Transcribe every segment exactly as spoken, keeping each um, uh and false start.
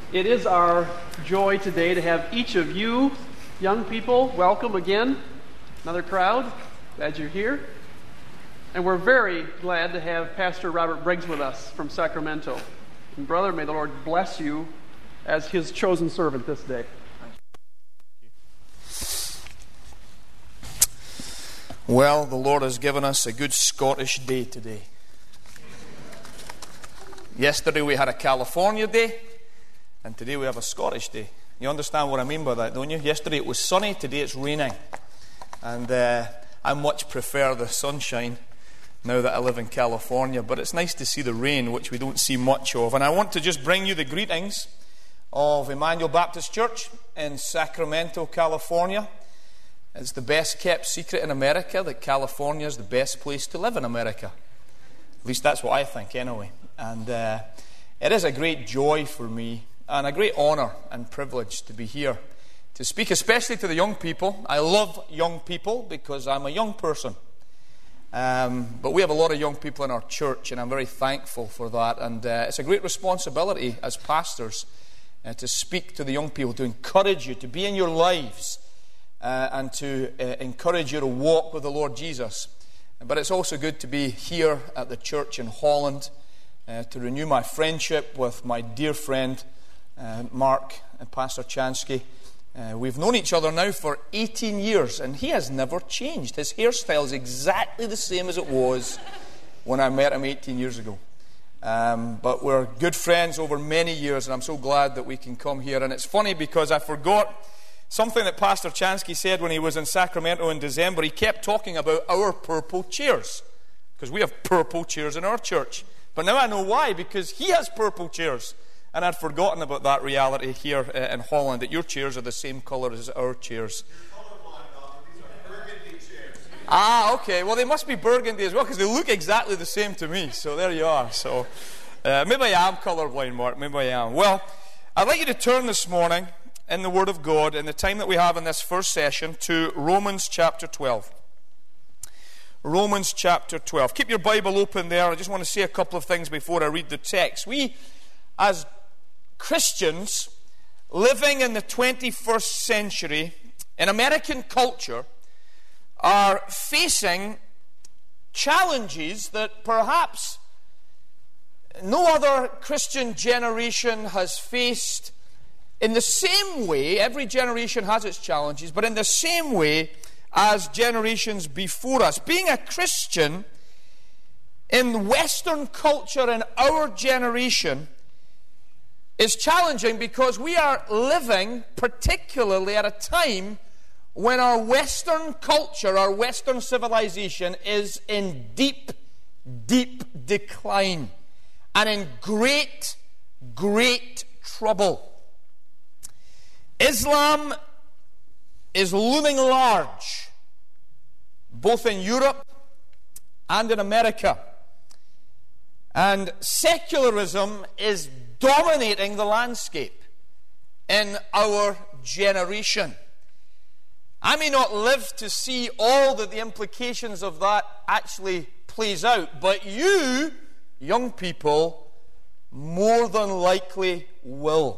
It is our joy today to have each of you, young people, welcome again. Another crowd. Glad you're here. And we're very glad to have Pastor Robert Briggs with us from Sacramento. And brother, may the Lord bless you as his chosen servant this day. Well, the Lord has given us a good Scottish day today. Yesterday we had a California day, and today we have a Scottish day. You understand what I mean by that, don't you? Yesterday it was sunny, today it's raining. And uh, I much prefer the sunshine now that I live in California. But it's nice to see the rain, which we don't see much of. And I want to just bring you the greetings of Emmanuel Baptist Church in Sacramento, California. It's the best kept secret in America that California is the best place to live in America. At least that's what I think anyway. And uh, it is a great joy for me and a great honour and privilege to be here to speak, especially to the young people. I love young people because I'm a young person. Um, but we have a lot of young people in our church, and I'm very thankful for that. And uh, it's a great responsibility as pastors uh, to speak to the young people, to encourage you, to be in your lives, uh, and to uh, encourage you to walk with the Lord Jesus. But it's also good to be here at the church in Holland, uh, to renew my friendship with my dear friend uh, Mark and Pastor Chansky. Uh, we've known each other now for eighteen years, and he has never changed. His hairstyle is exactly the same as it was when I met him eighteen years ago. Um, but we're good friends over many years, and I'm so glad that we can come here. And it's funny because I forgot something that Pastor Chansky said when he was in Sacramento in December. He kept talking about our purple chairs, because we have purple chairs in our church. But now I know why, because he has purple chairs. And I'd forgotten about that reality here uh, in Holland, that your chairs are the same colour as our chairs. You're colorblind, Doctor. These are burgundy chairs. Ah, okay. Well, they must be burgundy as well, because they look exactly the same to me. So there you are. So uh, maybe I am colourblind, Mark. Maybe I am. Well, I'd like you to turn this morning in the Word of God, in the time that we have in this first session, to Romans chapter twelve. Romans chapter twelve. Keep your Bible open there. I just want to say a couple of things before I read the text. We, as Christians living in the twenty-first century in American culture, are facing challenges that perhaps no other Christian generation has faced in the same way. Every generation has its challenges, but in the same way as generations before us. Being a Christian in Western culture in our generation is challenging, because we are living particularly at a time when our Western culture, our Western civilization is in deep, deep decline and in great, great trouble. Islam is looming large, both in Europe and in America. And secularism is dominating the landscape in our generation. I may not live to see all that the implications of that actually plays out, but you, young people, more than likely will.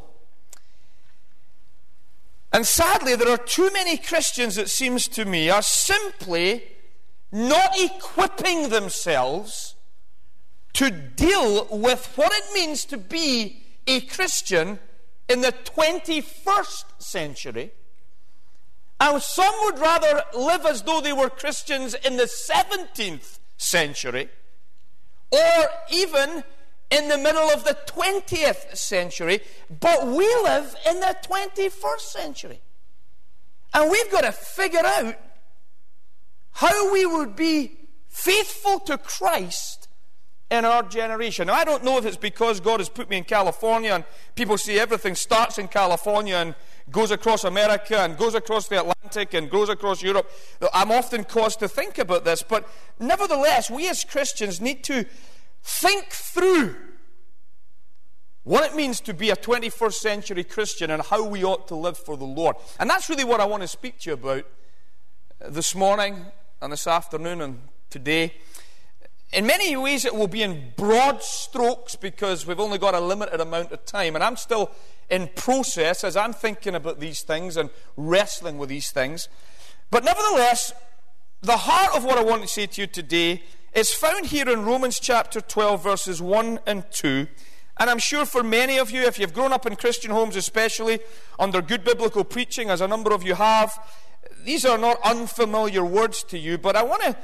And sadly, there are too many Christians, it seems to me, are simply not equipping themselves to deal with what it means to be a Christian in the twenty-first century. And some would rather live as though they were Christians in the seventeenth century, or even in the middle of the twentieth century, but we live in the twenty-first century. And we've got to figure out how we would be faithful to Christ in our generation. Now, I don't know if it's because God has put me in California and people say everything starts in California and goes across America and goes across the Atlantic and goes across Europe. I'm often caused to think about this, but nevertheless, we as Christians need to think through what it means to be a twenty-first century Christian and how we ought to live for the Lord. And that's really what I want to speak to you about this morning and this afternoon and today. In many ways it will be in broad strokes because we've only got a limited amount of time, and I'm still in process as I'm thinking about these things and wrestling with these things. But nevertheless, the heart of what I want to say to you today is found here in Romans chapter twelve, verses one and two. And I'm sure for many of you, if you've grown up in Christian homes especially, under good biblical preaching, as a number of you have, these are not unfamiliar words to you. But I want to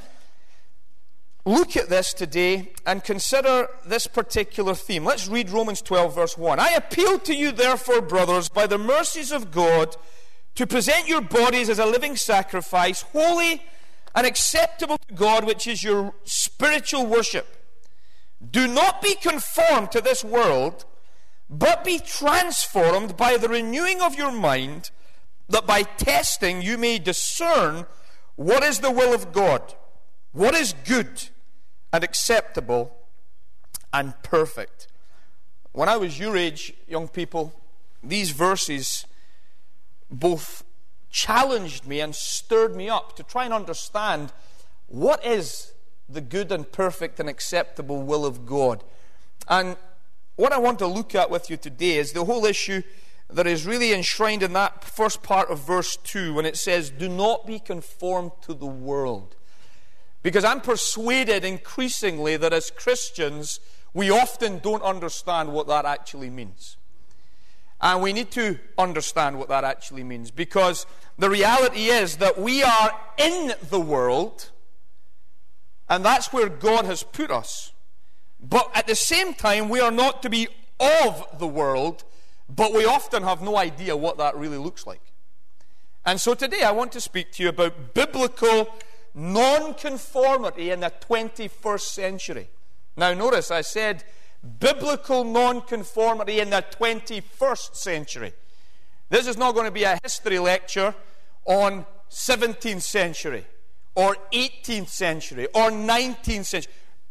look at this today and consider this particular theme. Let's read Romans twelve, verse one. I appeal to you, therefore, brothers, by the mercies of God, to present your bodies as a living sacrifice, holy and acceptable to God, which is your spiritual worship. Do not be conformed to this world, but be transformed by the renewing of your mind, that by testing you may discern what is the will of God, what is good and acceptable and perfect. When I was your age, young people, these verses both challenged me and stirred me up to try and understand what is the good and perfect and acceptable will of God. And what I want to look at with you today is the whole issue that is really enshrined in that first part of verse two, when it says, do not be conformed to the world. Because I'm persuaded increasingly that as Christians, we often don't understand what that actually means. And we need to understand what that actually means, because the reality is that we are in the world, and that's where God has put us. But at the same time, we are not to be of the world, but we often have no idea what that really looks like. And so today I want to speak to you about biblical non-conformity in the twenty-first century. Now notice I said biblical non-conformity in the twenty-first century. This is not going to be a history lecture on seventeenth century or eighteenth century or nineteenth century.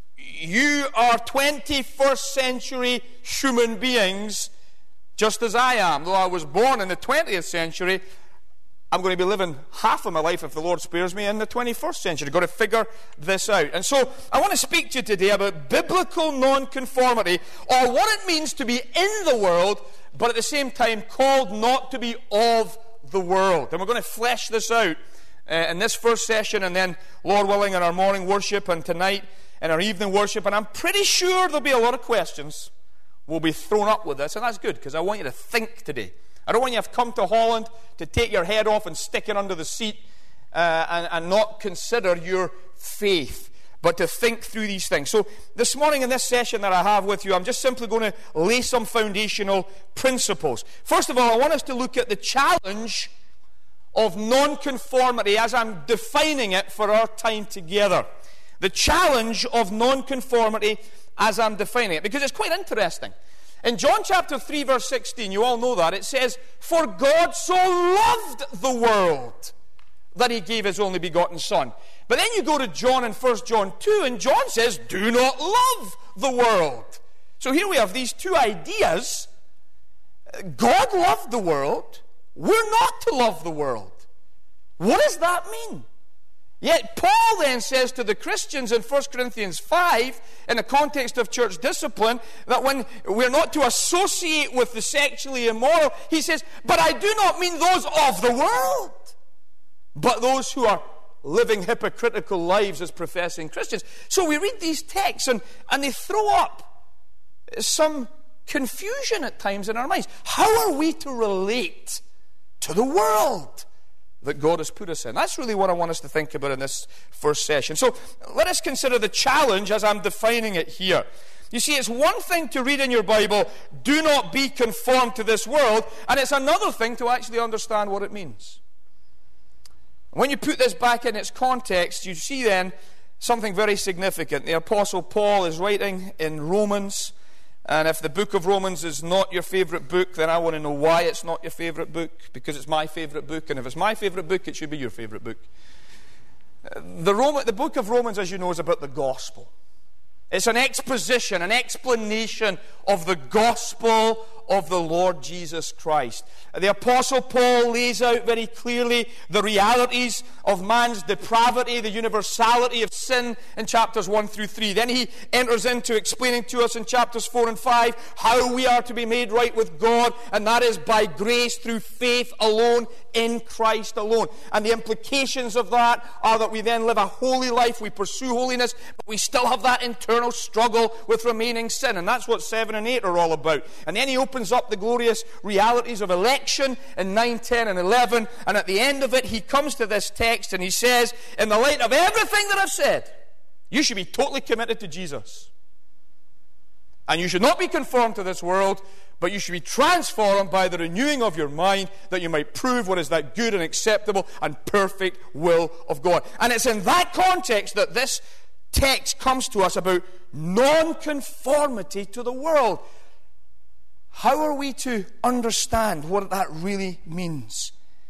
You are twenty-first century human beings, just as I am. Though I was born in the twentieth century, I'm going to be living half of my life, if the Lord spares me, in the twenty-first century. I've got to figure this out. And so I want to speak to you today about biblical non-conformity, or what it means to be in the world, but at the same time called not to be of the world. And we're going to flesh this out uh, in this first session, and then, Lord willing, in our morning worship, and tonight in our evening worship. And I'm pretty sure there'll be a lot of questions will be thrown up with this, and that's good, because I want you to think today. I don't want you to have come to Holland to take your head off and stick it under the seat uh, and, and not consider your faith, but to think through these things. So this morning in this session that I have with you, I'm just simply going to lay some foundational principles. First of all, I want us to look at the challenge of non-conformity as I'm defining it for our time together. The challenge of non-conformity as I'm defining it, because it's quite interesting. In John chapter three, verse sixteen, you all know that, it says, for God so loved the world that he gave his only begotten Son. But then you go to John in First John two, and John says, do not love the world. So here we have these two ideas. God loved the world. We're not to love the world. What does that mean? Yet Paul then says to the Christians in First Corinthians five, in the context of church discipline, that when we're not to associate with the sexually immoral, he says, but I do not mean those of the world, but those who are living hypocritical lives as professing Christians. So we read these texts, and, and they throw up some confusion at times in our minds. How are we to relate to the world that God has put us in? That's really what I want us to think about in this first session. So let us consider the challenge as I'm defining it here. You see, it's one thing to read in your Bible, do not be conformed to this world, and it's another thing to actually understand what it means. When you put this back in its context, you see then something very significant. The Apostle Paul is writing in Romans, and if the book of Romans is not your favorite book, then I want to know why it's not your favorite book, because it's my favorite book, and if it's my favorite book, it should be your favorite book. The, Roman, the book of Romans, as you know, is about the gospel. It's an exposition, an explanation of the gospel of the Lord Jesus Christ. The Apostle Paul lays out very clearly the realities of man's depravity, the universality of sin in chapters one through three. Then he enters into explaining to us in chapters four and five how we are to be made right with God, and that is by grace through faith alone in Christ alone. And the implications of that are that we then live a holy life, we pursue holiness, but we still have that internal struggle with remaining sin. And that's what seven and eight are all about. And then he opens up the glorious realities of election in nine, ten, and eleven. And at the end of it, he comes to this text and he says, in the light of everything that I've said, you should be totally committed to Jesus. And you should not be conformed to this world, but you should be transformed by the renewing of your mind, that you might prove what is that good and acceptable and perfect will of God. And it's in that context that this text comes to us about non-conformity to the world. How are we to understand what that really means?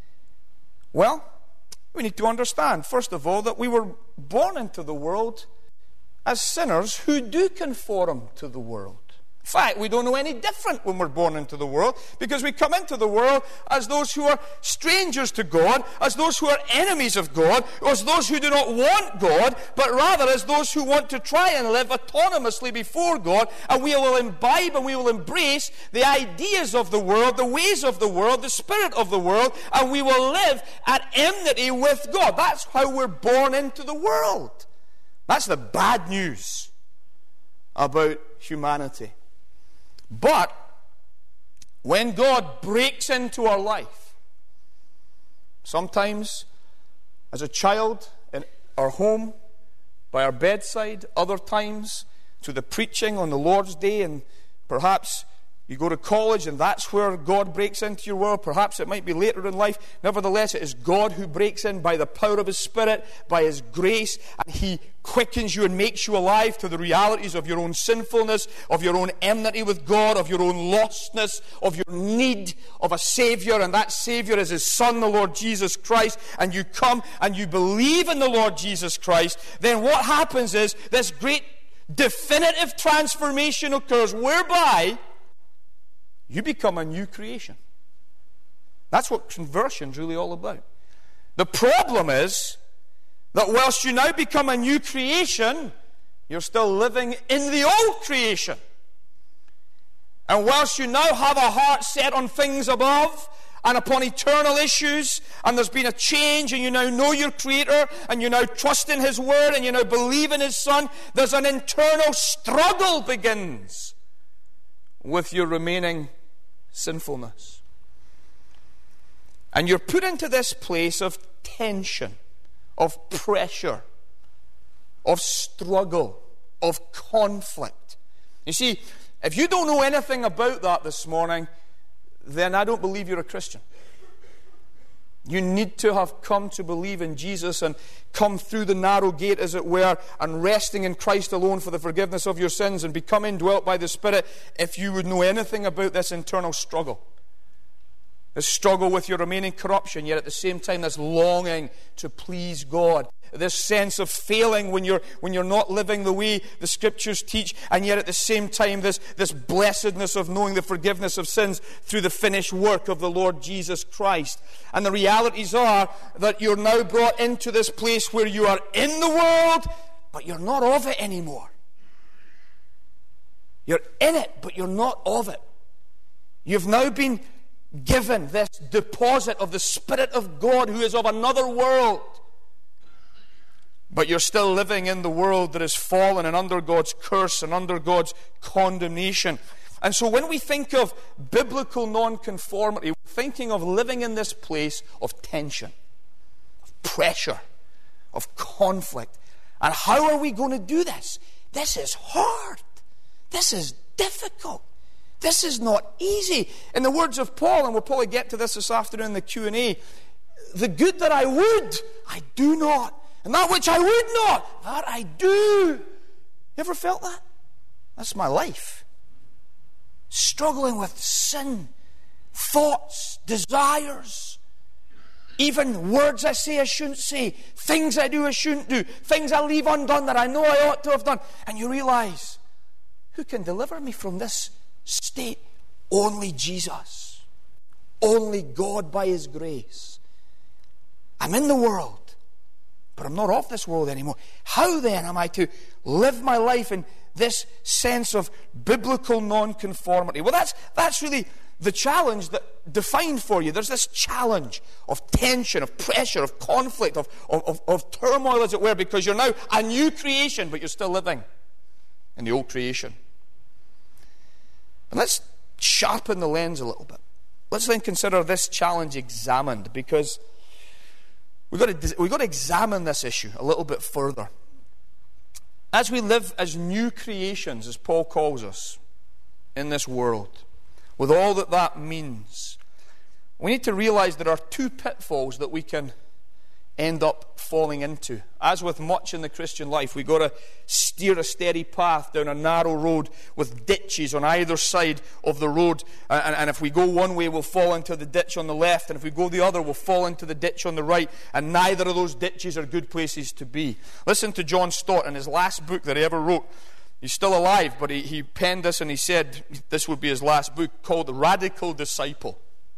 Well, we need to understand, first of all, that we were born into the world as sinners who do conform to the world. In fact, we don't know any different when we're born into the world, because we come into the world as those who are strangers to God, as those who are enemies of God, as those who do not want God, but rather as those who want to try and live autonomously before God, and we will imbibe and we will embrace the ideas of the world, the ways of the world, the spirit of the world, and we will live at enmity with God. That's how we're born into the world. That's the bad news about humanity. But when God breaks into our life, sometimes as a child in our home, by our bedside, other times through the preaching on the Lord's Day, and perhaps you go to college and that's where God breaks into your world. Perhaps it might be later in life. Nevertheless, it is God who breaks in by the power of His Spirit, by His grace, and He quickens you and makes you alive to the realities of your own sinfulness, of your own enmity with God, of your own lostness, of your need of a Savior, and that Savior is His Son, the Lord Jesus Christ, and you come and you believe in the Lord Jesus Christ. Then what happens is this great definitive transformation occurs, whereby you become a new creation. That's what conversion's really all about. The problem is that whilst you now become a new creation, you're still living in the old creation. And whilst you now have a heart set on things above and upon eternal issues, and there's been a change, and you now know your Creator, and you now trust in His Word, and you now believe in His Son, there's an internal struggle begins with your remaining sinfulness. And you're put into this place of tension, of pressure, of struggle, of conflict. You see, if you don't know anything about that this morning, then I don't believe you're a Christian. You need to have come to believe in Jesus and come through the narrow gate, as it were, and resting in Christ alone for the forgiveness of your sins and become indwelt by the Spirit, if you would know anything about this internal struggle. This struggle with your remaining corruption, yet at the same time this longing to please God. This sense of failing when you're when you're not living the way the Scriptures teach, and yet at the same time this, this blessedness of knowing the forgiveness of sins through the finished work of the Lord Jesus Christ. And the realities are that you're now brought into this place where you are in the world, but you're not of it anymore. You're in it, but you're not of it. You've now been given this deposit of the Spirit of God, who is of another world. But you're still living in the world that is fallen and under God's curse and under God's condemnation. And so when we think of biblical non-conformity, we're thinking of living in this place of tension, of pressure, of conflict. And how are we going to do this? This is hard. This is difficult. This is not easy. In the words of Paul, and we'll probably get to this this afternoon in the Q and A, the good that I would, I do not. And that which I would not, that I do. You ever felt that? That's my life. Struggling with sin, thoughts, desires, even words I say I shouldn't say, things I do I shouldn't do, things I leave undone that I know I ought to have done. And you realize, who can deliver me from this state? only Jesus, only God by His grace. I'm in the world, but I'm not of this world anymore. How then am I to live my life in this sense of biblical non-conformity? Well, that's, that's really the challenge that defined for you. There's this challenge of tension, of pressure, of conflict, of, of, of, of turmoil, as it were, because you're now a new creation, but you're still living in the old creation. And let's sharpen the lens a little bit. Let's then consider this challenge examined, because we've got to, we've got to examine this issue a little bit further. As we live as new creations, as Paul calls us, in this world, with all that that means, we need to realize there are two pitfalls that we can end up falling into. As with much in the Christian life, we've got to steer a steady path down a narrow road with ditches on either side of the road. And, and if we go one way, we'll fall into the ditch on the left. And if we go the other, we'll fall into the ditch on the right. And neither of those ditches are good places to be. Listen to John Stott in his last book that he ever wrote. He's still alive, but he, he penned this and he said this would be his last book, called The Radical Disciple.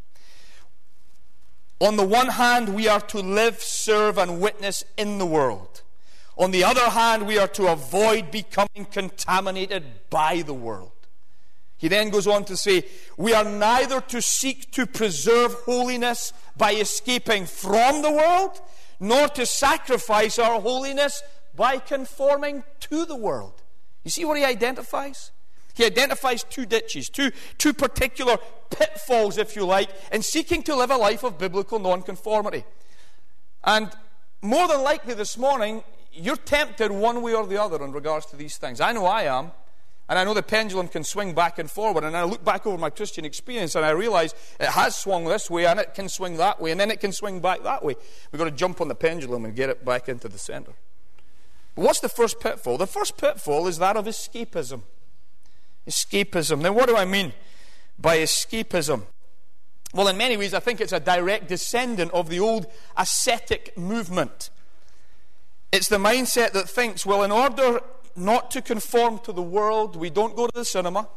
On the one hand, we are to live, serve, and witness in the world. On the other hand, we are to avoid becoming contaminated by the world. He then goes on to say, we are neither to seek to preserve holiness by escaping from the world, nor to sacrifice our holiness by conforming to the world. You see what he identifies? He identifies two ditches, two, two particular pitfalls, if you like, in seeking to live a life of biblical nonconformity. And more than likely this morning, you're tempted one way or the other in regards to these things. I know I am. And I know the pendulum can swing back and forward. And I look back over my Christian experience and I realize it has swung this way and it can swing that way and then it can swing back that way. We've got to jump on the pendulum and get it back into the center. But what's the first pitfall? The first pitfall is that of escapism. Escapism. Now, what do I mean by escapism? Well, in many ways, I think it's a direct descendant of the old ascetic movement. It's the mindset that thinks, well, in order not to conform to the world, we don't go to the cinema,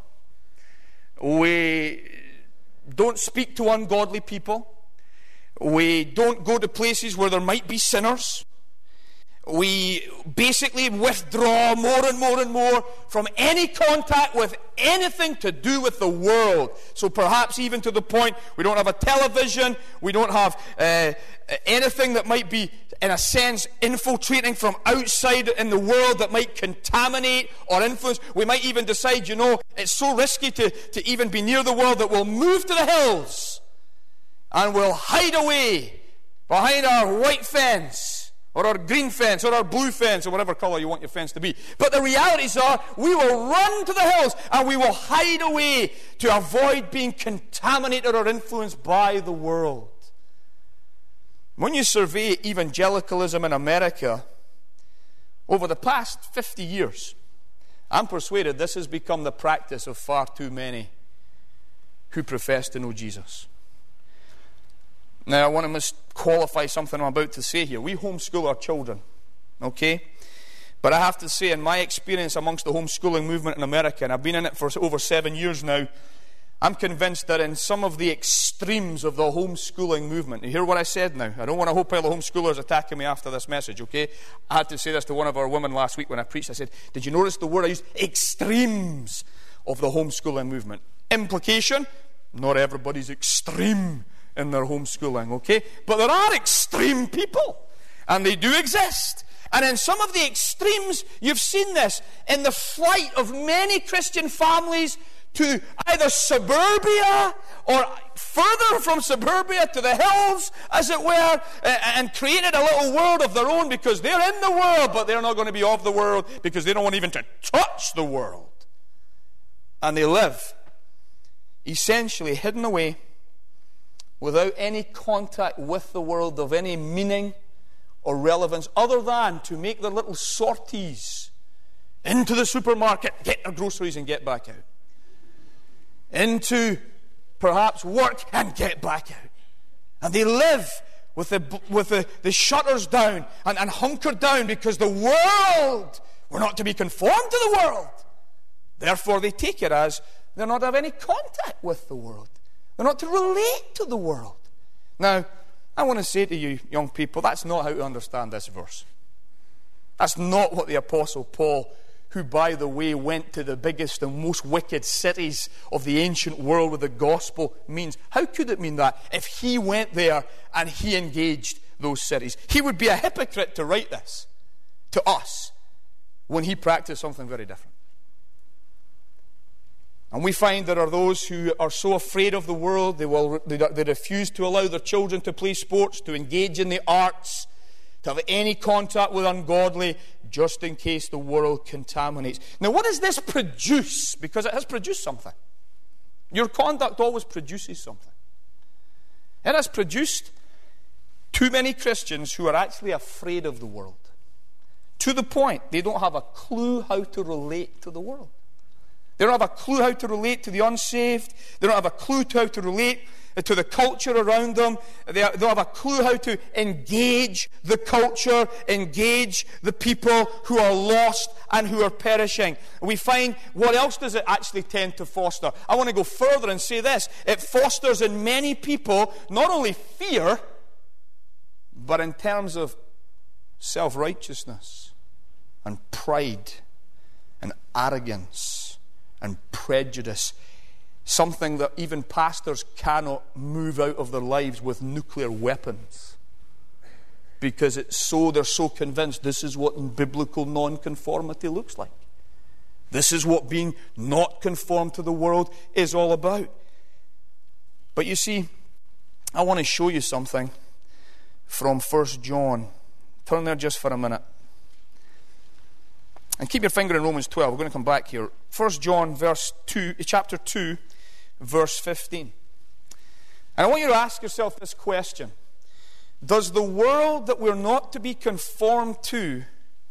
we don't speak to ungodly people, we don't go to places where there might be sinners, we basically withdraw more and more and more from any contact with anything to do with the world. So perhaps even to the point we don't have a television, we don't have uh, anything that might be, in a sense, infiltrating from outside in the world that might contaminate or influence. We might even decide, you know, it's so risky to, to even be near the world that we'll move to the hills and we'll hide away behind our white fence, or our green fence, or our blue fence, or whatever colour you want your fence to be. But the realities are, we will run to the hills, and we will hide away to avoid being contaminated or influenced by the world. When you survey evangelicalism in America, over the past fifty years, I'm persuaded this has become the practice of far too many who profess to know Jesus. Now, I want to mis- qualify something I'm about to say here. We homeschool our children, okay? But I have to say, in my experience amongst the homeschooling movement in America, and I've been in it for over seven years now, I'm convinced that in some of the extremes of the homeschooling movement, you hear what I said now? I don't want a whole pile of homeschoolers attacking me after this message, okay? I had to say this to one of our women last week when I preached. I said, did you notice the word I used? Extremes of the homeschooling movement. Implication, not everybody's extreme in their homeschooling, okay? But there are extreme people, and they do exist. And in some of the extremes, you've seen this in the flight of many Christian families to either suburbia or further from suburbia to the hills, as it were, and created a little world of their own because they're in the world, but they're not going to be of the world because they don't want even to touch the world. And they live essentially hidden away, without any contact with the world of any meaning or relevance, other than to make their little sorties into the supermarket, get their groceries and get back out. Into perhaps work and get back out. And they live with the, with the, the shutters down and, and hunkered down because the world, we're not to be conformed to the world. Therefore they take it as They're not to have any contact with the world. They're not to relate to the world. Now, I want to say to you, young people, that's not how to understand this verse. That's not what the Apostle Paul, who, by the way, went to the biggest and most wicked cities of the ancient world with the gospel, means. How could it mean that if he went there and he engaged those cities? He would be a hypocrite to write this to us when he practiced something very different. And we find there are those who are so afraid of the world, they will they, they refuse to allow their children to play sports, to engage in the arts, to have any contact with ungodly, just in case the world contaminates. Now, what does this produce? Because it has produced something. Your conduct always produces something. It has produced too many Christians who are actually afraid of the world, to the point they don't have a clue how to relate to the world. They don't have a clue how to relate to the unsaved. They don't have a clue to how to relate to the culture around them. They don't have a clue how to engage the culture, engage the people who are lost and who are perishing. We find, what else does it actually tend to foster? I want to go further and say this. It fosters in many people not only fear, but in terms of self-righteousness and pride and arrogance and prejudice, something that even pastors cannot move out of their lives with nuclear weapons, because it's so they're so convinced this is what biblical non-conformity looks like. This is what being not conformed to the world is all about. But you see, I want to show you something from First John. Turn there just for a minute. And keep your finger in Romans twelve. We're going to come back here. First John verse two, chapter two, verse fifteen. And I want you to ask yourself this question. Does the world that we're not to be conformed to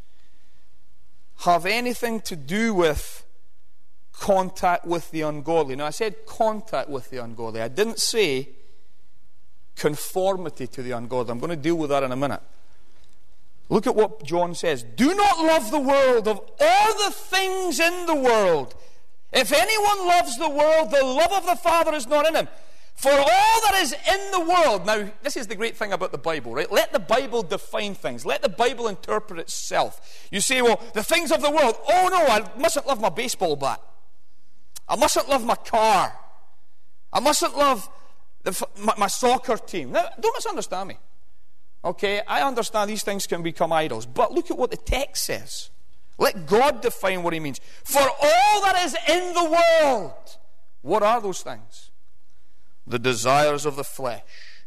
have anything to do with contact with the ungodly? Now, I said contact with the ungodly. I didn't say conformity to the ungodly. I'm going to deal with that in a minute. Look at what John says. Do not love the world of all the things in the world. If anyone loves the world, the love of the Father is not in him. For all that is in the world. Now, this is the great thing about the Bible, right? Let the Bible define things. Let the Bible interpret itself. You say, well, the things of the world. Oh no, I mustn't love my baseball bat. I mustn't love my car. I mustn't love the, my, my soccer team. Now, don't misunderstand me. Okay, I understand these things can become idols, but look at what the text says. Let God define what he means. For all that is in the world, what are those things? The desires of the flesh.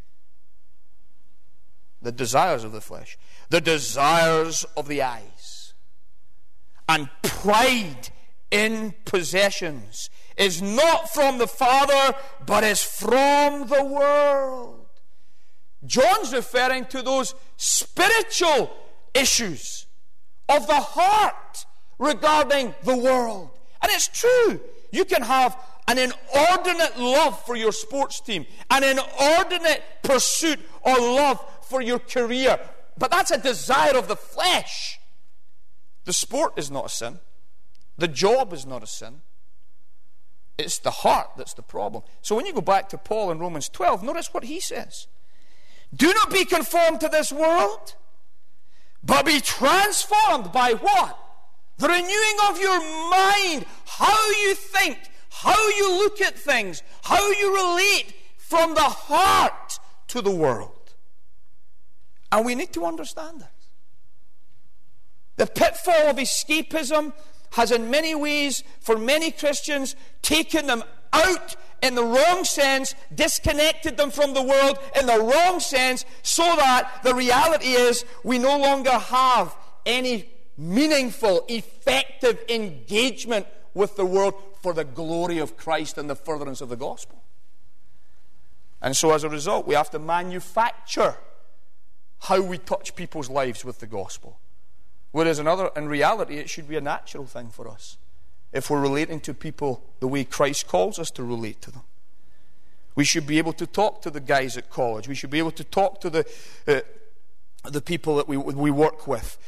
The desires of the flesh. The desires of the eyes. And pride in possessions is not from the Father, but is from the world. John's referring to those spiritual issues of the heart regarding the world. And it's true. You can have an inordinate love for your sports team, an inordinate pursuit or love for your career, but that's a desire of the flesh. The sport is not a sin. The job is not a sin. It's the heart that's the problem. So when you go back to Paul in Romans twelve, notice what he says. Do not be conformed to this world, but be transformed by what? The renewing of your mind. How you think, how you look at things, how you relate from the heart to the world. And we need to understand this. The pitfall of escapism has in many ways, for many Christians, taken them out in the wrong sense, disconnected them from the world in the wrong sense, so that the reality is we no longer have any meaningful, effective engagement with the world for the glory of Christ and the furtherance of the gospel. And so as a result, we have to manufacture how we touch people's lives with the gospel. Whereas in, other, in reality, it should be a natural thing for us if we're relating to people the way Christ calls us to relate to them. We should be able to talk to the guys at college. We should be able to talk to the, uh, the people that we, we work with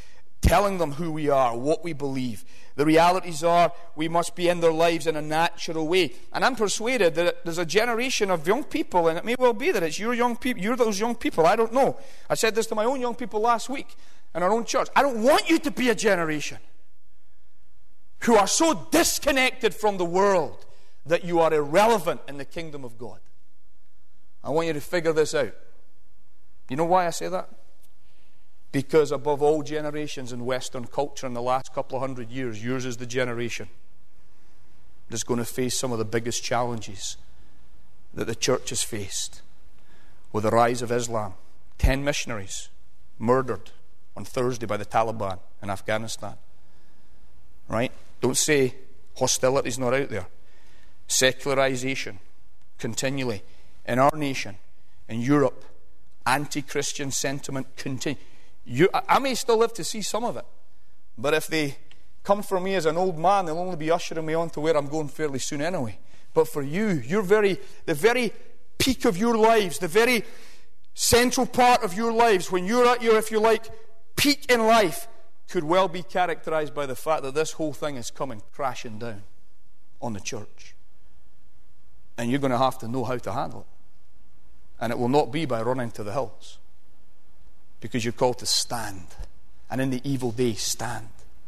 telling them who we are, what we believe. The realities are we must be in their lives in a natural way. And I'm persuaded that there's a generation of young people, and it may well be that it's your young people, you're those young people, I don't know. I said this to my own young people last week in our own church. I don't want you to be a generation who are so disconnected from the world that you are irrelevant in the kingdom of God. I want you to figure this out. You know why I say that? Because above all generations in Western culture in the last couple of hundred years, yours is the generation that's going to face some of the biggest challenges that the church has faced. With the rise of Islam, ten missionaries murdered on Thursday by the Taliban in Afghanistan. Right? Don't say hostility's not out there. Secularization continually in our nation, in Europe, anti-Christian sentiment continue. You, I may still live to see some of it, but if they come for me as an old man, they'll only be ushering me on to where I'm going fairly soon anyway. But for you, you're very, the very peak of your lives, the very central part of your lives, when you're at your, if you like, peak in life, could well be characterized by the fact that this whole thing is coming crashing down on the church. And you're going to have to know how to handle it. And it will not be by running to the hills, because you're called to stand. And in the evil day, stand.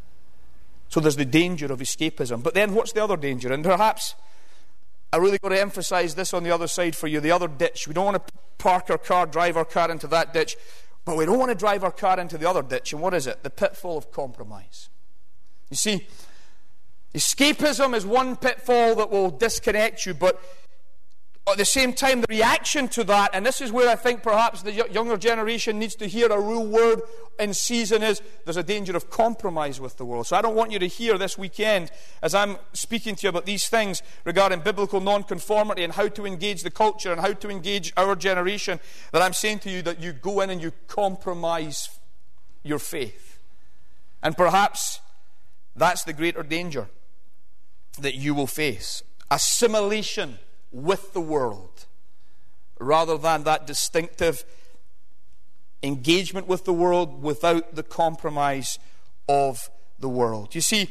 So there's the danger of escapism. But then what's the other danger? And perhaps I really got to emphasize this on the other side for you, the other ditch. We don't want to park our car, drive our car into that ditch, but we don't want to drive our car into the other ditch. And what is it? The pitfall of compromise. You see, escapism is one pitfall that will disconnect you, but at the same time, the reaction to that, and this is where I think perhaps the younger generation needs to hear a real word in season, is there's a danger of compromise with the world. So I don't want you to hear this weekend, as I'm speaking to you about these things regarding biblical nonconformity and how to engage the culture and how to engage our generation, that I'm saying to you that you go in and you compromise your faith. And perhaps that's the greater danger that you will face. Assimilation with the world, rather than that distinctive engagement with the world without the compromise of the world. You see,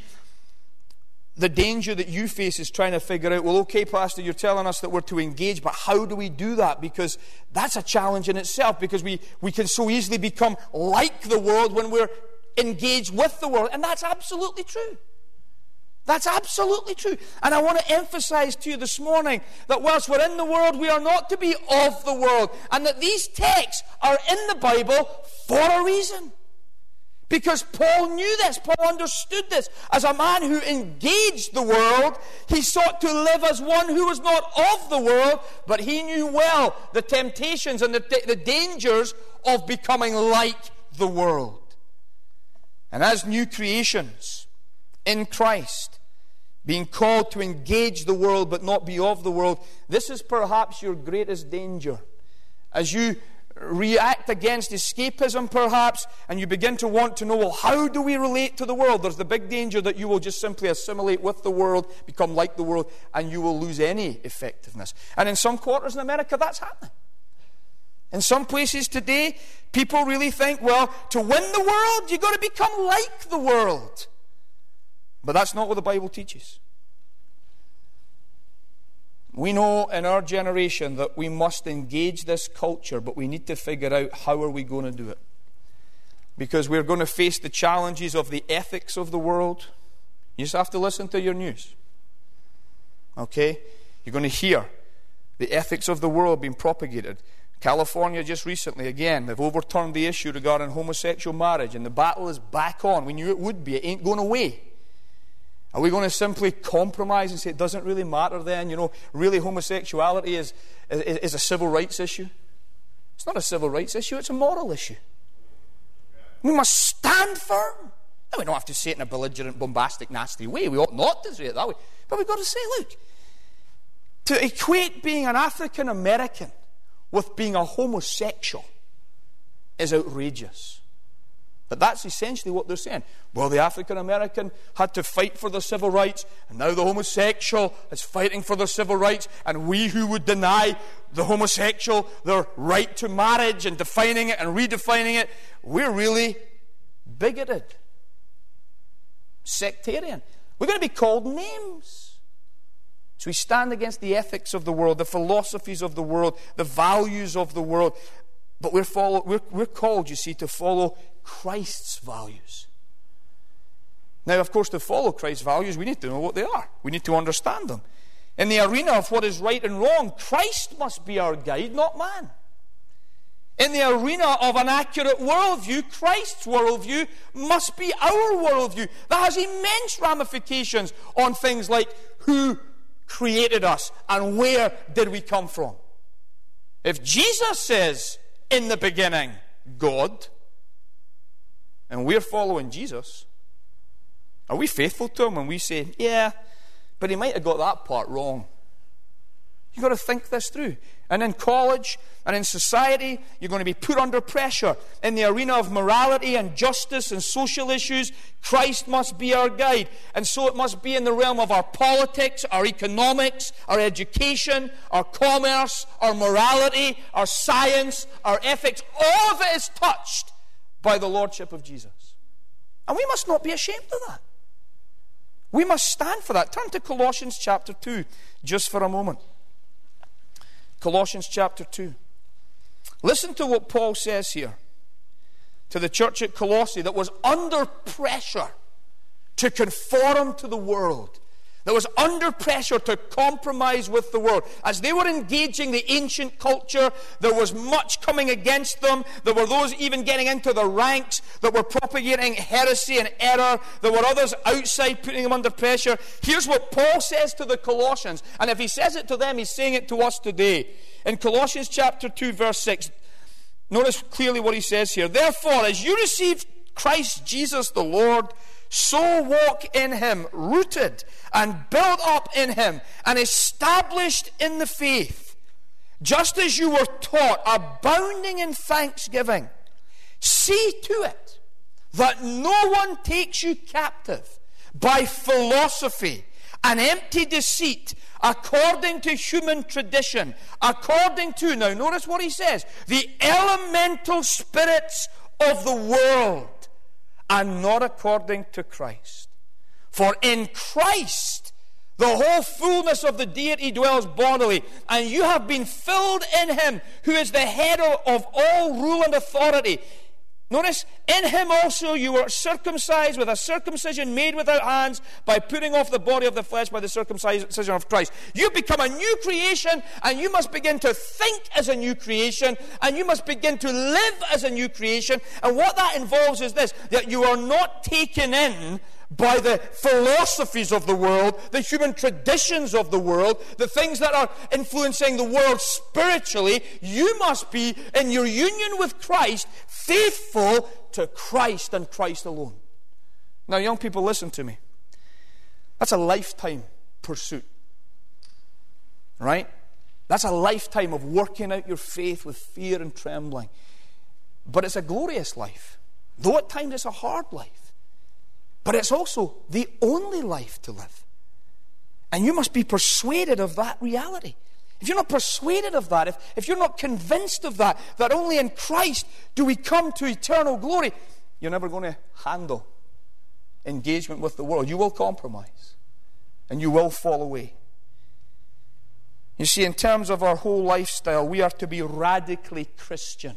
the danger that you face is trying to figure out, well, okay, Pastor, you're telling us that we're to engage, but how do we do that? Because that's a challenge in itself, because we, we can so easily become like the world when we're engaged with the world, and that's absolutely true. That's absolutely true. And I want to emphasize to you this morning that whilst we're in the world, we are not to be of the world. And that these texts are in the Bible for a reason. Because Paul knew this. Paul understood this. As a man who engaged the world, he sought to live as one who was not of the world, but he knew well the temptations and the, the dangers of becoming like the world. And as new creations in Christ, being called to engage the world but not be of the world, this is perhaps your greatest danger. As you react against escapism perhaps, and you begin to want to know, well, how do we relate to the world? There's the big danger that you will just simply assimilate with the world, become like the world, and you will lose any effectiveness. And in some quarters in America, that's happening. In some places today, people really think, well, to win the world, you've got to become like the world. But that's not what the Bible teaches. We know in our generation that we must engage this culture, but we need to figure out how are we going to do it. Because we're going to face the challenges of the ethics of the world. You just have to listen to your news. Okay? You're going to hear the ethics of the world being propagated. California just recently, again, they've overturned the issue regarding homosexual marriage, and the battle is back on. We knew it would be. It ain't going away. Are we going to simply compromise and say it doesn't really matter then? You know, really homosexuality is, is, is a civil rights issue? It's not a civil rights issue, it's a moral issue. We must stand firm. Now, we don't have to say it in a belligerent, bombastic, nasty way. We ought not to say it that way. But we've got to say, look, to equate being an African American with being a homosexual is outrageous. But that's essentially what they're saying. Well, the African American had to fight for their civil rights, and now the homosexual is fighting for their civil rights, and we who would deny the homosexual their right to marriage and defining it and redefining it, we're really bigoted. sectarian. We're going to be called names. So we stand against the ethics of the world, the philosophies of the world, the values of the world. But we're, follow, we're, we're called, you see, to follow Christ's values. Now, of course, to follow Christ's values, we need to know what they are. We need to understand them. In the arena of what is right and wrong, Christ must be our guide, not man. In the arena of an accurate worldview, Christ's worldview must be our worldview. That has immense ramifications on things like who created us and where did we come from. If Jesus says, in the beginning, God, and we're following Jesus, are we faithful to him when we say, yeah, but he might have got that part wrong? You've got to think this through. And in college and in society, you're going to be put under pressure. In the arena of morality and justice and social issues, Christ must be our guide. And so it must be in the realm of our politics, our economics, our education, our commerce, our morality, our science, our ethics. All of it is touched by the Lordship of Jesus. And we must not be ashamed of that. We must stand for that. Turn to Colossians chapter two just for a moment. Colossians chapter two. Listen to what Paul says here to the church at Colossae that was under pressure to conform to the world, that was under pressure to compromise with the world. As they were engaging the ancient culture, there was much coming against them. There were those even getting into the ranks that were propagating heresy and error. There were others outside putting them under pressure. Here's what Paul says to the Colossians. And if he says it to them, he's saying it to us today. In Colossians chapter two, verse six, notice clearly what he says here. Therefore, as you received Christ Jesus the Lord, so walk in him, rooted and built up in him, and established in the faith, just as you were taught, abounding in thanksgiving. See to it that no one takes you captive by philosophy and empty deceit, according to human tradition, according to, now notice what he says, the elemental spirits of the world, and not according to Christ. For in Christ the whole fullness of the deity dwells bodily, and you have been filled in him who is the head of all rule and authority. Notice, in him also you were circumcised with a circumcision made without hands, by putting off the body of the flesh by the circumcision of Christ. You become a new creation, and you must begin to think as a new creation, and you must begin to live as a new creation. And what that involves is this, that you are not taken in by the philosophies of the world, the human traditions of the world, the things that are influencing the world spiritually. You must be, in your union with Christ, faithful to Christ and Christ alone. Now, young people, listen to me. That's a lifetime pursuit. Right? That's a lifetime of working out your faith with fear and trembling. But it's a glorious life. Though at times it's a hard life. But it's also the only life to live. And you must be persuaded of that reality. If you're not persuaded of that, if, if you're not convinced of that, that only in Christ do we come to eternal glory, you're never going to handle engagement with the world. You will compromise. And you will fall away. You see, in terms of our whole lifestyle, we are to be radically Christian.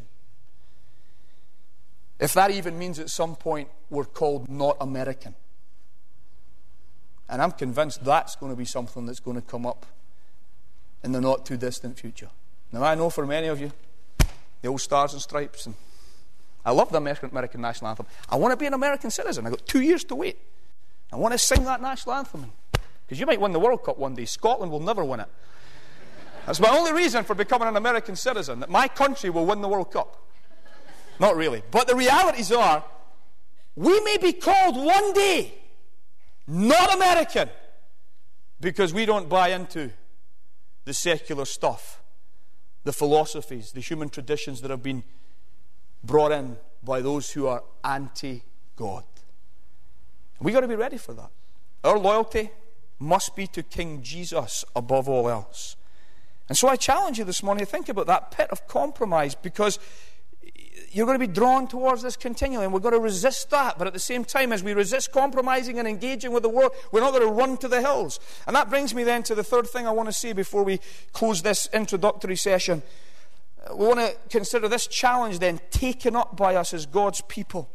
If that even means at some point we're called not American. And I'm convinced that's going to be something that's going to come up in the not too distant future. Now, I know for many of you, the old Stars and Stripes, and I love the American, American national anthem. I want to be an American citizen. I've got two years to wait. I want to sing that national anthem. Because you might win the World Cup one day. Scotland will never win it. That's my only reason for becoming an American citizen, that my country will win the World Cup. Not really. But the realities are, we may be called one day not American because we don't buy into the secular stuff, the philosophies, the human traditions that have been brought in by those who are anti-God. We've got to be ready for that. Our loyalty must be to King Jesus above all else. And so I challenge you this morning to think about that pit of compromise, because you're going to be drawn towards this continually, and we're going to resist that. But at the same time, as we resist compromising and engaging with the world, we're not going to run to the hills. And that brings me then to the third thing I want to say before we close this introductory session. We want to consider this challenge then taken up by us as God's people.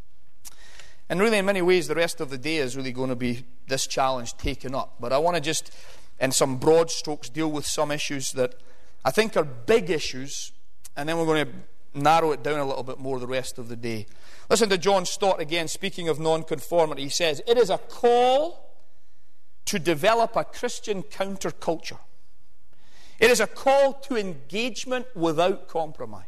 And really, in many ways, the rest of the day is really going to be this challenge taken up. But I want to just, in some broad strokes, deal with some issues that I think are big issues, and then we're going to narrow it down a little bit more the rest of the day. Listen to John Stott again, speaking of nonconformity. He says, "It is a call to develop a Christian counterculture. It is a call to engagement without compromise."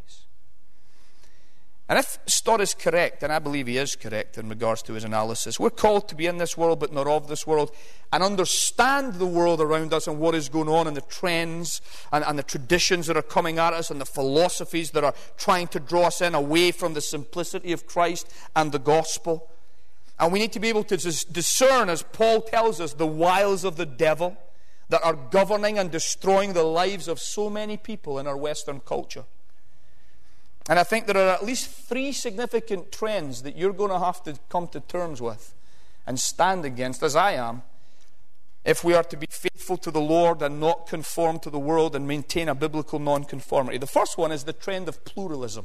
And if Stott is correct, and I believe he is correct in regards to his analysis, we're called to be in this world but not of this world, and understand the world around us and what is going on, and the trends and, and the traditions that are coming at us, and the philosophies that are trying to draw us in away from the simplicity of Christ and the gospel. And we need to be able to dis- discern, as Paul tells us, the wiles of the devil that are governing and destroying the lives of so many people in our Western culture. And I think there are at least three significant trends that you're going to have to come to terms with and stand against, as I am, if we are to be faithful to the Lord and not conform to the world and maintain a biblical nonconformity. The first one is the trend of pluralism.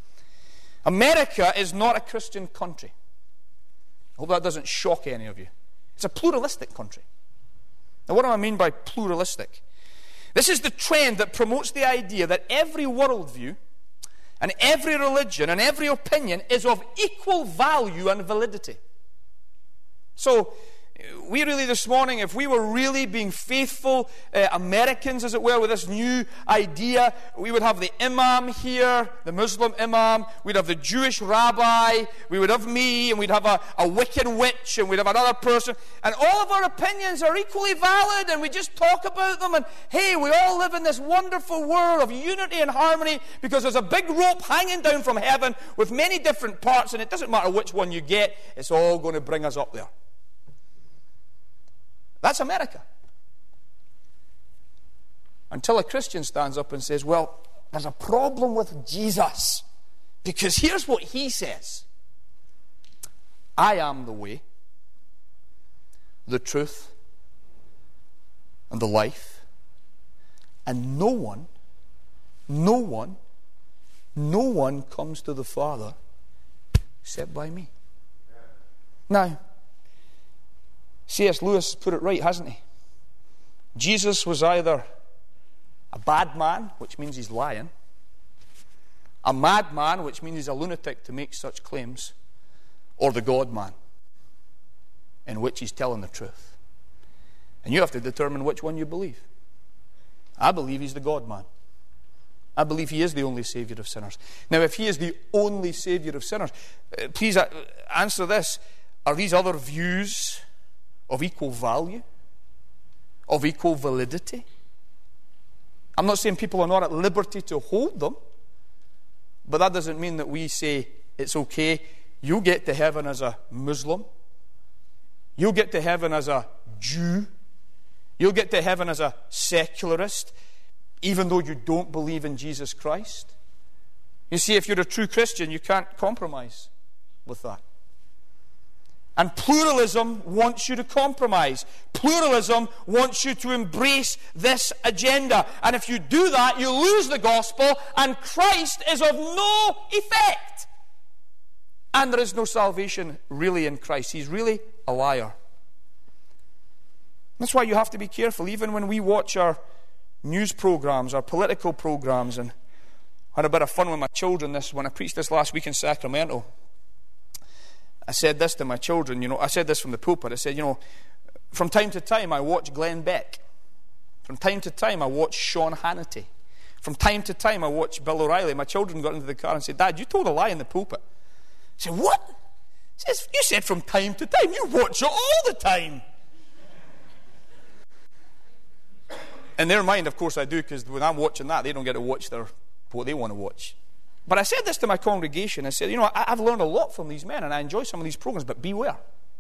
America is not a Christian country. I hope that doesn't shock any of you. It's a pluralistic country. Now, what do I mean by pluralistic? This is the trend that promotes the idea that every worldview and every religion and every opinion is of equal value and validity. So, we really this morning, if we were really being faithful uh, Americans, as it were, with this new idea, we would have the imam here, the Muslim imam, we'd have the Jewish rabbi, we would have me, and we'd have a, a Wiccan witch, and we'd have another person, and all of our opinions are equally valid, and we just talk about them, and hey, we all live in this wonderful world of unity and harmony, because there's a big rope hanging down from heaven with many different parts, and it doesn't matter which one you get, it's all going to bring us up there. That's America. Until a Christian stands up and says, well, there's a problem with Jesus, because here's what he says: I am the way, the truth, and the life, and no one, no one, no one comes to the Father except by me. Now, C S Lewis put it right, hasn't he? Jesus was either a bad man, which means he's lying, a madman, which means he's a lunatic to make such claims, or the God-man, in which he's telling the truth. And you have to determine which one you believe. I believe he's the God-man. I believe he is the only Savior of sinners. Now, if he is the only Savior of sinners, please answer this. Are these other views of equal value? Of equal validity? I'm not saying people are not at liberty to hold them, but that doesn't mean that we say it's okay. You get to heaven as a Muslim. You'll get to heaven as a Jew. You'll get to heaven as a secularist, even though you don't believe in Jesus Christ. You see, if you're a true Christian, you can't compromise with that. And pluralism wants you to compromise. Pluralism wants you to embrace this agenda. And if you do that, you lose the gospel, and Christ is of no effect. And there is no salvation really in Christ. He's really a liar. That's why you have to be careful, even when we watch our news programs, our political programs. And I had a bit of fun with my children this when I preached this last week in Sacramento. I said this to my children, you know, I said this from the pulpit. I said, you know, from time to time I watch Glenn Beck. From time to time I watch Sean Hannity. From time to time I watch Bill O'Reilly. My children got into the car and said, Dad, you told a lie in the pulpit. I said, what? He says, you said from time to time. You watch it all the time. In their mind, of course I do, because when I'm watching that, they don't get to watch their what they want to watch. But I said this to my congregation. I said, you know, I, I've learned a lot from these men, and I enjoy some of these programs, but beware.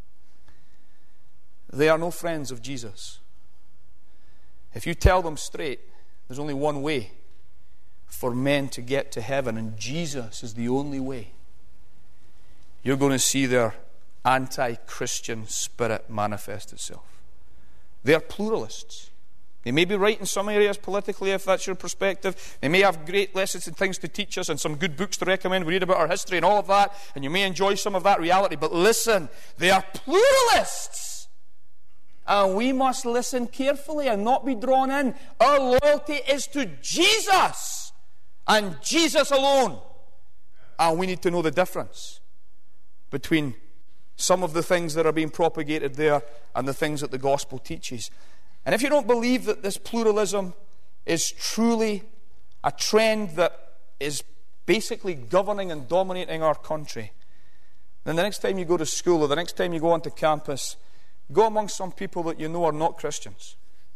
They are no friends of Jesus. If you tell them straight, there's only one way for men to get to heaven and Jesus is the only way, you're going to see their anti-Christian spirit manifest itself. They're pluralists. They may be right in some areas politically, if that's your perspective. They may have great lessons and things to teach us and some good books to recommend. We read about our history and all of that, and you may enjoy some of that reality. But listen, they are pluralists. And we must listen carefully and not be drawn in. Our loyalty is to Jesus and Jesus alone. And we need to know the difference between some of the things that are being propagated there and the things that the gospel teaches. And if you don't believe that this pluralism is truly a trend that is basically governing and dominating our country, then the next time you go to school or the next time you go onto campus, go among some people that you know are not Christians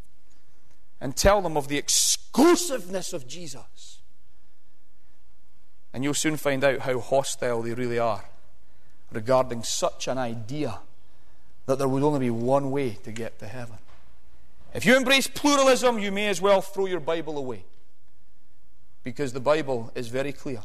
and tell them of the exclusiveness of Jesus. And you'll soon find out how hostile they really are regarding such an idea that there would only be one way to get to heaven. If you embrace pluralism, you may as well throw your Bible away, because the Bible is very clear.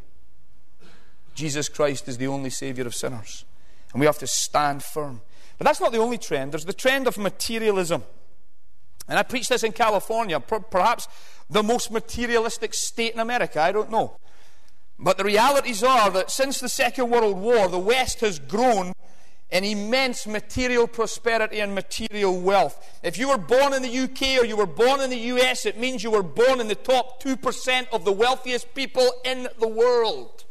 Jesus Christ is the only Savior of sinners, and we have to stand firm. But that's not the only trend. There's the trend of materialism. And I preached this in California, perhaps the most materialistic state in America. I don't know. But the realities are that since the Second World War, the West has grown in immense material prosperity and material wealth. If you were born in the U K or you were born in the U S, it means you were born in the top two percent of the wealthiest people in the world.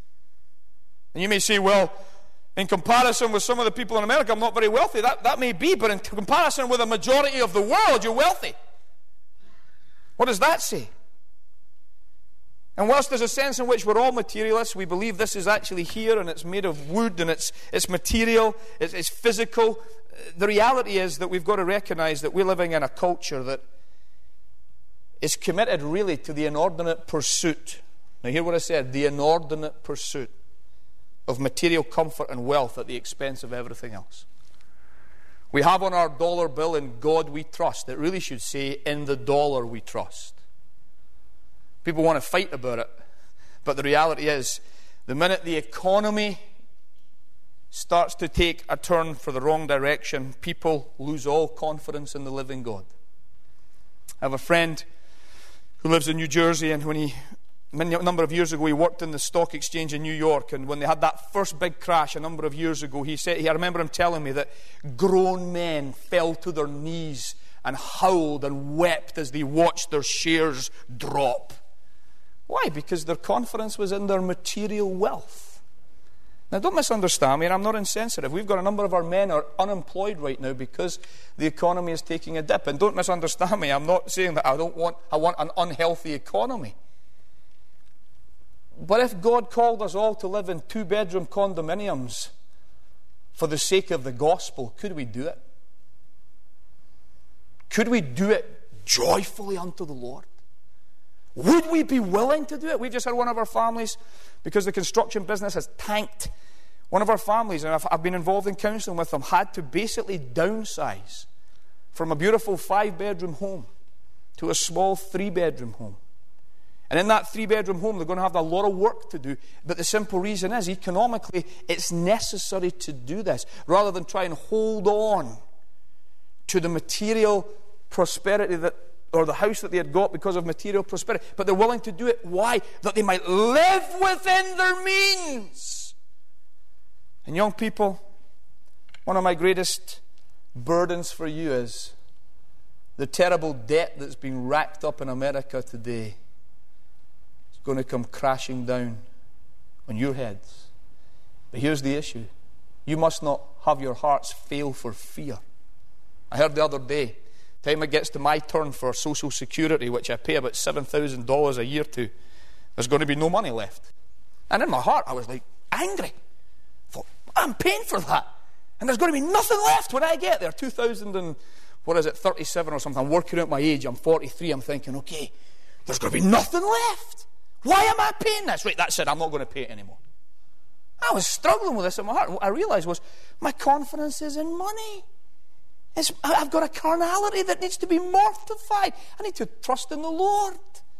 And you may say, well, in comparison with some of the people in America, I'm not very wealthy. That, that may be, but in comparison with the majority of the world, you're wealthy. What does that say? And whilst there's a sense in which we're all materialists, we believe this is actually here and it's made of wood and it's, it's material, it's, it's physical. The reality is that we've got to recognize that we're living in a culture that is committed really to the inordinate pursuit. Now hear what I said, the inordinate pursuit of material comfort and wealth at the expense of everything else. We have on our dollar bill, "In God we trust." It really should say, "In the dollar we trust." People want to fight about it, but the reality is, the minute the economy starts to take a turn for the wrong direction, people lose all confidence in the living God. I have a friend who lives in New Jersey, and when he, a number of years ago, he worked in the stock exchange in New York, and when they had that first big crash a number of years ago, he said, I remember him telling me that grown men fell to their knees and howled and wept as they watched their shares drop. Why? Because their confidence was in their material wealth. Now, don't misunderstand me, and I'm not insensitive. We've got a number of our men are unemployed right now because the economy is taking a dip. And don't misunderstand me, I'm not saying that I don't want I want an unhealthy economy. But if God called us all to live in two-bedroom condominiums for the sake of the gospel, could we do it? Could we do it joyfully unto the Lord? Would we be willing to do it? We've just had one of our families, because the construction business has tanked, one of our families, and I've, I've been involved in counseling with them, had to basically downsize from a beautiful five-bedroom home to a small three-bedroom home. And in that three-bedroom home, they're going to have a lot of work to do. But the simple reason is, economically, it's necessary to do this, rather than try and hold on to the material prosperity that, or the house that they had got because of material prosperity. But they're willing to do it. Why? That they might live within their means. And young people, one of my greatest burdens for you is the terrible debt that's been racked up in America today. It's going to come crashing down on your heads. But here's the issue. You must not have your hearts fail for fear. I heard the other day, time it gets to my turn for Social Security, which I pay about seven thousand dollars a year to, there's going to be no money left. And in my heart, I was like, angry. I thought, I'm paying for that. And there's going to be nothing left when I get there. two thousand and, what is it, thirty-seven or something. I'm working out my age. I'm forty-three. I'm thinking, okay, there's going to be nothing left. Why am I paying this? Right, that's it. I'm not going to pay it anymore. I was struggling with this in my heart. What I realized was, my confidence is in money. It's, I've got a carnality that needs to be mortified. I need to trust in the Lord.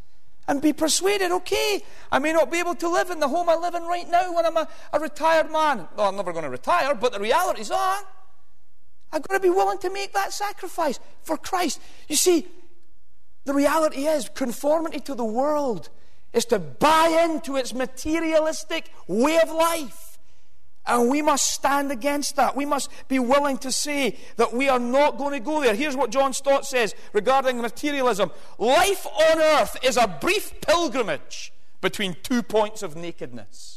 and be persuaded, okay, I may not be able to live in the home I live in right now when I'm a, a retired man. No, I'm never going to retire, but the realities are, I've got to be willing to make that sacrifice for Christ. You see, the reality is, conformity to the world is to buy into its materialistic way of life. And we must stand against that. We must be willing to say that we are not going to go there. Here's what John Stott says regarding materialism. Life on earth is a brief pilgrimage between two points of nakedness.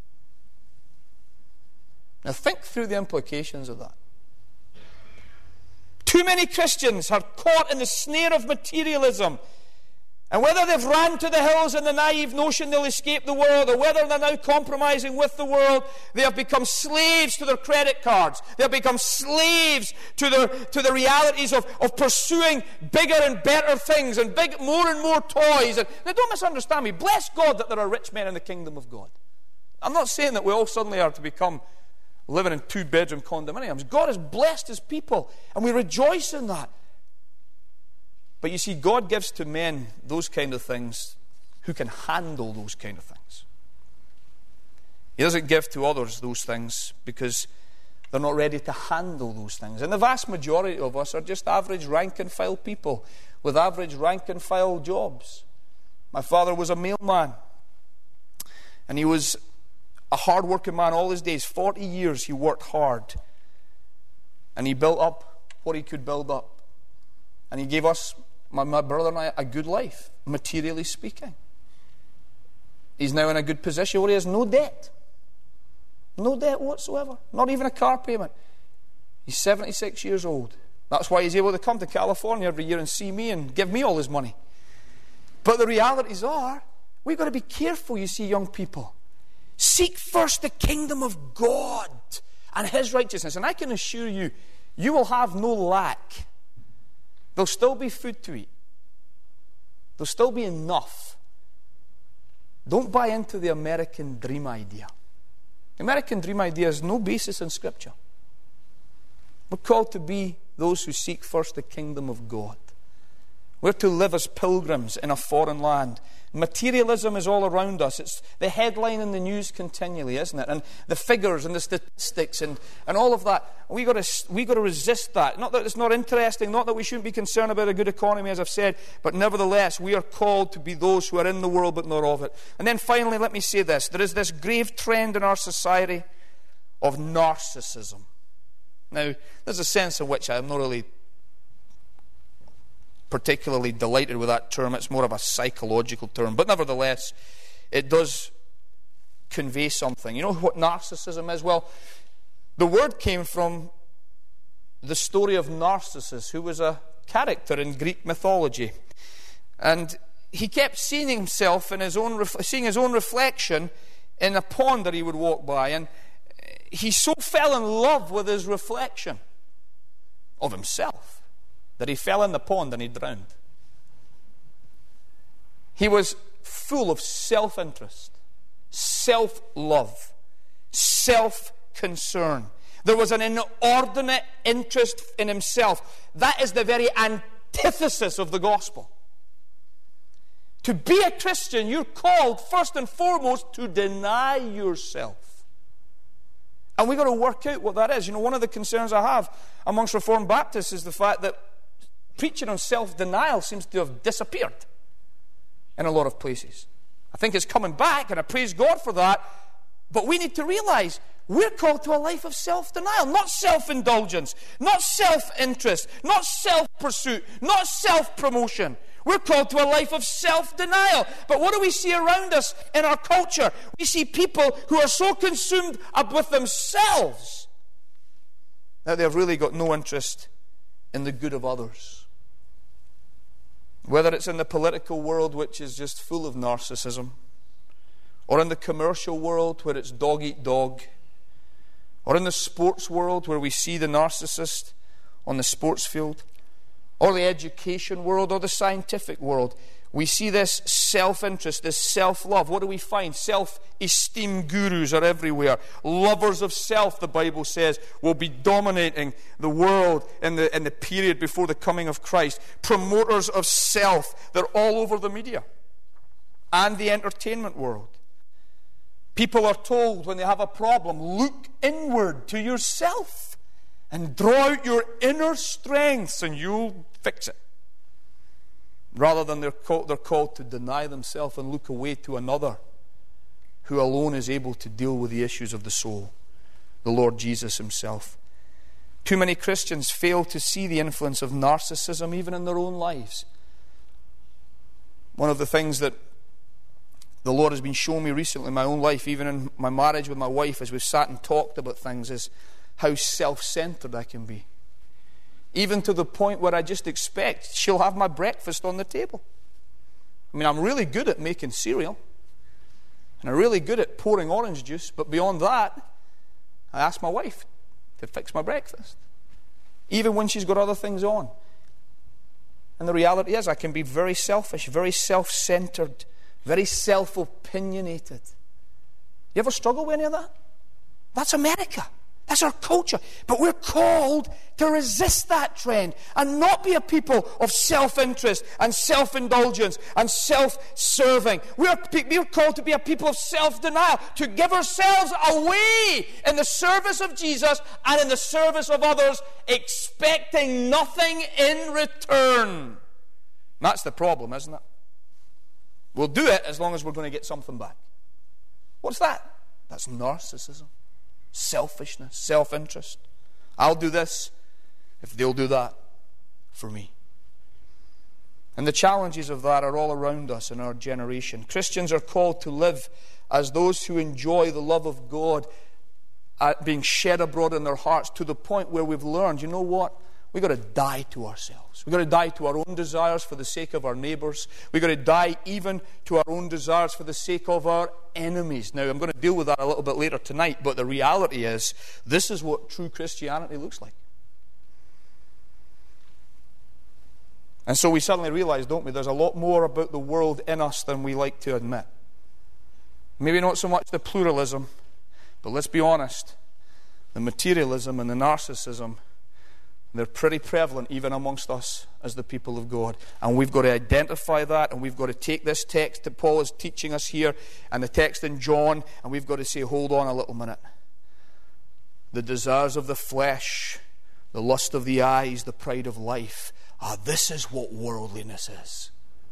Now think through the implications of that. Too many Christians are caught in the snare of materialism. And whether they've ran to the hills in the naive notion they'll escape the world, or whether they're now compromising with the world, they have become slaves to their credit cards. They have become slaves to the, to the realities of, of pursuing bigger and better things and big, more and more toys. And, now, don't misunderstand me. Bless God that there are rich men in the kingdom of God. I'm not saying that we all suddenly are to become living in two-bedroom condominiums. God has blessed His people, and we rejoice in that. But you see, God gives to men those kind of things who can handle those kind of things. He doesn't give to others those things because they're not ready to handle those things. And the vast majority of us are just average rank-and-file people with average rank-and-file jobs. My father was a mailman, and he was a hard-working man all his days. Forty years he worked hard, and he built up what he could build up. And he gave us, my, my brother and I, a good life, materially speaking. He's now in a good position where he has no debt. No debt whatsoever. Not even a car payment. He's seventy-six years old. That's why he's able to come to California every year and see me and give me all his money. But the realities are, we've got to be careful, you see, young people. Seek first the kingdom of God and His righteousness. And I can assure you, you will have no lack. There'll still be food to eat. There'll still be enough. Don't buy into the American dream idea. The American dream idea has no basis in Scripture. We're called to be those who seek first the kingdom of God. We're to live as pilgrims in a foreign land. Materialism is all around us. It's the headline in the news continually, isn't it? And the figures and the statistics and, and all of that. We've got, to, we got to resist that. Not that it's not interesting, not that we shouldn't be concerned about a good economy, as I've said, but nevertheless, we are called to be those who are in the world but not of it. And then finally, let me say this. There is this grave trend in our society of narcissism. Now, there's a sense in which I'm not really particularly delighted with that term. It's more of a psychological term, but nevertheless it does convey something. You know what narcissism is? Well, the word came from the story of Narcissus, who was a character in Greek mythology, and he kept seeing himself in his own seeing his own reflection in a pond that he would walk by, and he so fell in love with his reflection of himself that he fell in the pond and he drowned. He was full of self-interest, self-love, self-concern. There was an inordinate interest in himself. That is the very antithesis of the gospel. To be a Christian, you're called first and foremost to deny yourself. And we've got to work out what that is. You know, one of the concerns I have amongst Reformed Baptists is the fact that preaching on self-denial seems to have disappeared in a lot of places. I think it's coming back, and I praise God for that. But we need to realize we're called to a life of self-denial, not self-indulgence, not self-interest, not self-pursuit, not self-promotion. We're called to a life of self-denial. But what do we see around us in our culture? We see people who are so consumed up with themselves that they've really got no interest in the good of others. Whether it's in the political world, which is just full of narcissism, or in the commercial world where it's dog eat dog, or in the sports world where we see the narcissist on the sports field, or the education world, or the scientific world, we see this self-interest, this self-love. What do we find? Self-esteem gurus are everywhere. Lovers of self, the Bible says, will be dominating the world in the, in the period before the coming of Christ. Promoters of self, they're all over the media. and the entertainment world. People are told when they have a problem, look inward to yourself and draw out your inner strengths and you'll fix it. Rather than they're called, they're called to deny themselves and look away to another who alone is able to deal with the issues of the soul, the Lord Jesus himself. Too many Christians fail to see the influence of narcissism even in their own lives. One of the things that the Lord has been showing me recently in my own life, even in my marriage with my wife, as we've sat and talked about things, is how self-centered I can be. Even to the point where I just expect she'll have my breakfast on the table. I mean, I'm really good at making cereal, and I'm really good at pouring orange juice, but beyond that, I ask my wife to fix my breakfast, even when she's got other things on. And the reality is, I can be very selfish, very self-centered, very self-opinionated. You ever struggle with any of that? That's America. That's our culture. But we're called to resist that trend and not be a people of self-interest and self-indulgence and self-serving. We're, we're called to be a people of self-denial, to give ourselves away in the service of Jesus and in the service of others, expecting nothing in return. That's the problem, isn't it? We'll do it as long as we're going to get something back. What's that? That's narcissism, selfishness, self-interest. I'll do this if they'll do that for me. And the challenges of that are all around us in our generation. Christians are called to live as those who enjoy the love of God being shed abroad in their hearts, to the point where we've learned, you know what? We've got to die to ourselves. We've got to die to our own desires for the sake of our neighbours. We've got to die even to our own desires for the sake of our enemies. Now, I'm going to deal with that a little bit later tonight, but the reality is, this is what true Christianity looks like. And so we suddenly realize, don't we, there's a lot more about the world in us than we like to admit. Maybe not so much the pluralism, but let's be honest, the materialism and the narcissism, they're pretty prevalent even amongst us as the people of God. And we've got to identify that, and we've got to take this text that Paul is teaching us here and the text in John, and we've got to say, hold on a little minute. The desires of the flesh, the lust of the eyes, the pride of life, ah, this is what worldliness is.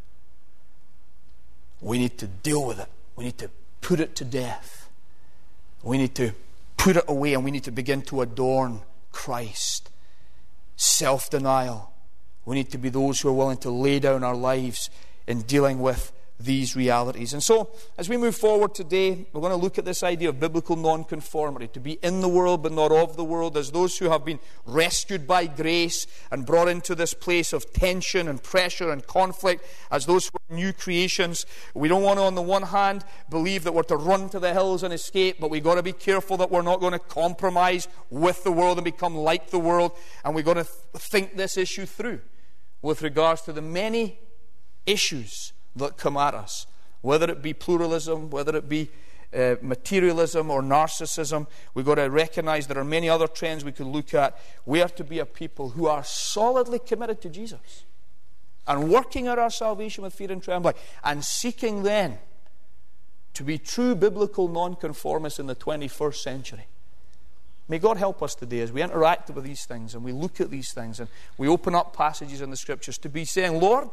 We need to deal with it. We need to put it to death. We need to put it away, and we need to begin to adorn Christ. Self-denial. We need to be those who are willing to lay down our lives in dealing with these realities. And so, as we move forward today, we're going to look at this idea of biblical non-conformity, to be in the world but not of the world, as those who have been rescued by grace and brought into this place of tension and pressure and conflict, as those who are new creations. We don't want to, on the one hand, believe that we're to run to the hills and escape, but we've got to be careful that we're not going to compromise with the world and become like the world, and we've got to th- think this issue through with regards to the many issues that come at us, whether it be pluralism, whether it be uh, materialism or narcissism. We've got to recognize there are many other trends we could look at. We are to be a people who are solidly committed to Jesus and working out our salvation with fear and trembling, and seeking then to be true biblical nonconformists in the twenty-first century. May God help us today as we interact with these things and we look at these things and we open up passages in the Scriptures to be saying, Lord,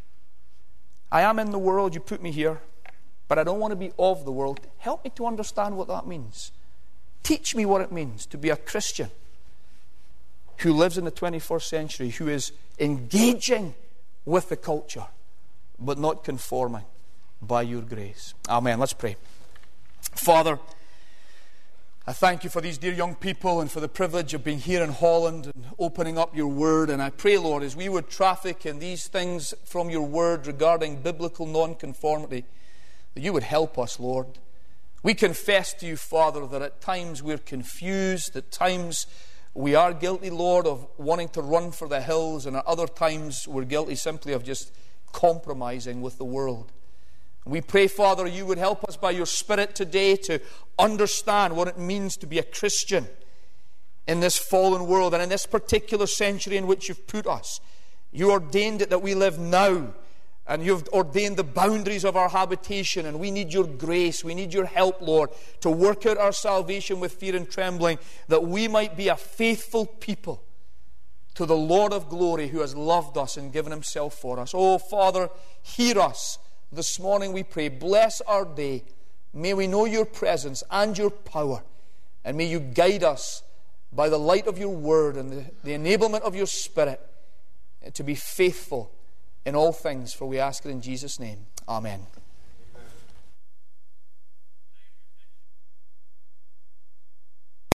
I am in the world, you put me here, but I don't want to be of the world. Help me to understand what that means. Teach me what it means to be a Christian who lives in the twenty-first century, who is engaging with the culture, but not conforming by your grace. Amen. Let's pray. Father, I thank you for these dear young people and for the privilege of being here in Holland and opening up your word. And I pray, Lord, as we would traffic in these things from your word regarding biblical nonconformity, that you would help us, Lord. We confess to you, Father, that at times we're confused, at times we are guilty, Lord, of wanting to run for the hills, and at other times we're guilty simply of just compromising with the world. We pray, Father, you would help us by your Spirit today to understand what it means to be a Christian in this fallen world and in this particular century in which you've put us. You ordained it that we live now And you've ordained the boundaries of our habitation, and we need your grace, we need your help, Lord, to work out our salvation with fear and trembling, that we might be a faithful people to the Lord of glory who has loved us and given himself for us. Oh, Father, hear us this morning, we pray. Bless our day. May we know your presence and your power, and may you guide us by the light of your word and the, the enablement of your Spirit to be faithful in all things, for we ask it in Jesus' name. Amen.